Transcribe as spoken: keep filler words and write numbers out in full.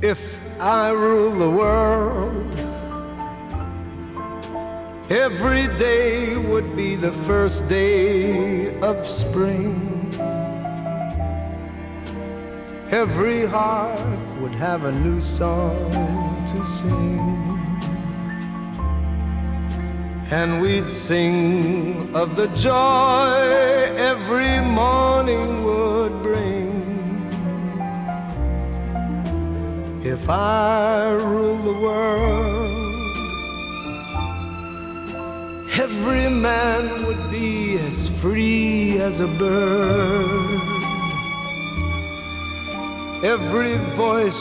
If I rule the world, every day would be the first day of spring. Every heart would have a new song to sing. And we'd sing of the joy every morning would bring. If I rule the world, every man would be as free as a bird. Every voice